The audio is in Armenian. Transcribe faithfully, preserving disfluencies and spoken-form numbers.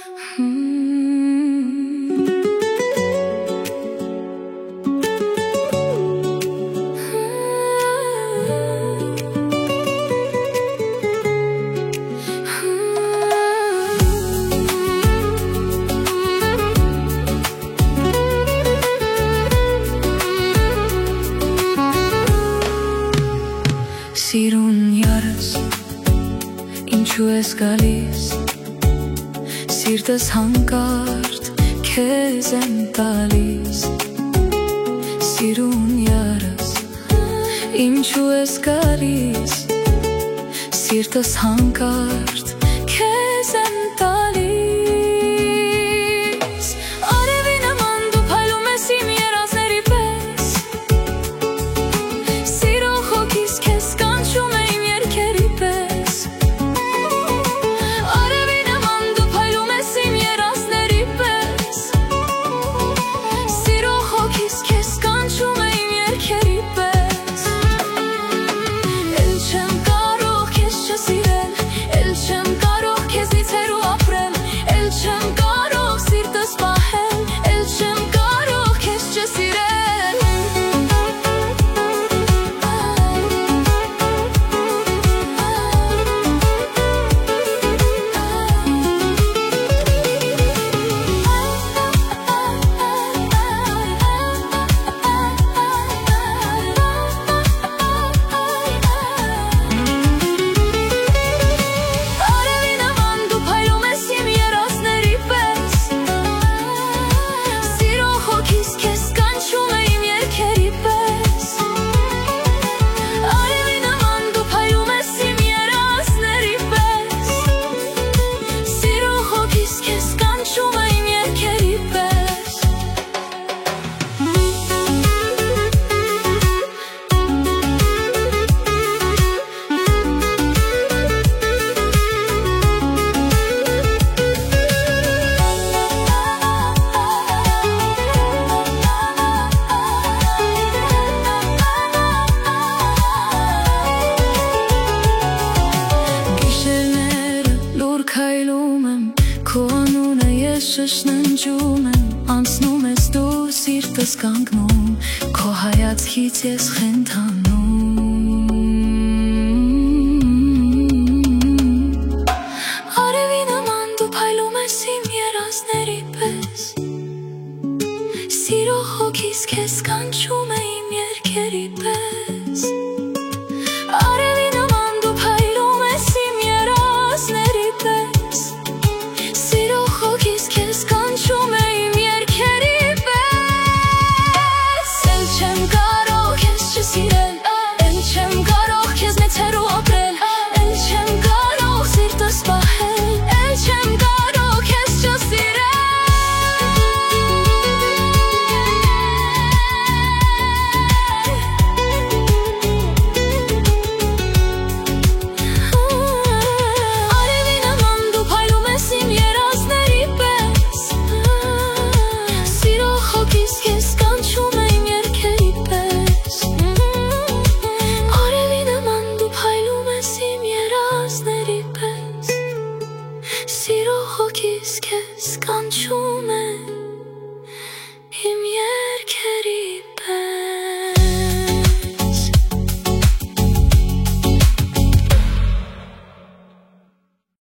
Սիրուն յարս, ինչու ես գալիս, սիրտս հանկարծ քեզ եմ տալիս։ Սիրուն յարս, ինչու ես գալիս, սիրտս հանկարծ քեզ եմ տալիս։ Արևի նման դու փայլում ես իմ երազների պես, սիրող հոգիս քեզ կանչում է իմ երգերի պես։ Արևի նման դու փայլում ես իմ երազների պես, սիրող հոգիս քեզ կանչում է իմ երգերի պես։ Էլ չեմ կարող քեզ չսիրել, էլ չեմ կարող քեզնից հեռու ապրել, էլ չեմ կարող սիրտս պահել, էլ չեմ կարող քեզ չսիրել։ Արևի նման դու փայլում ես իմ երազների պես, սիրող հոգիս քեզ կանչում է իմ երգերի պես։ Արևի նման դու փայլում ես իմ երազների պես, սիրող հոգիս քեզ կանչում է իմ երգերի պես։ Գիշերները լուր քայլում եմ, քո անունը ես շշնջում եմ, անցնում ես դու սիրտս կանգնում, քո հայացքից ես խենթանում։ Արևի նման դու փայլում ես իմ երազների պես, սիրող հոգիս քեզ կանչում է իմ երգերի պես։ Արևի նման դու փայլում ես իմ երազների պես, սիրող հոգիս քեզ կանչում է իմ երգերի պես։ Էլ չեմ կարող քեզ չսիրել, էլ չեմ կարող քեզնից հեռու ապրել, էլ չեմ կարող սիրտս պահել, էլ չեմ կարող քեզ չսիրել։ Արևի նման դու փայլում ես իմ երազների պես, սիրող հոգիս քեզ կանչում է իմ երգերի պես։ Արևի նման դու փայլում ես իմ երազների պես, սիրող հոգիս քեզ կանչում է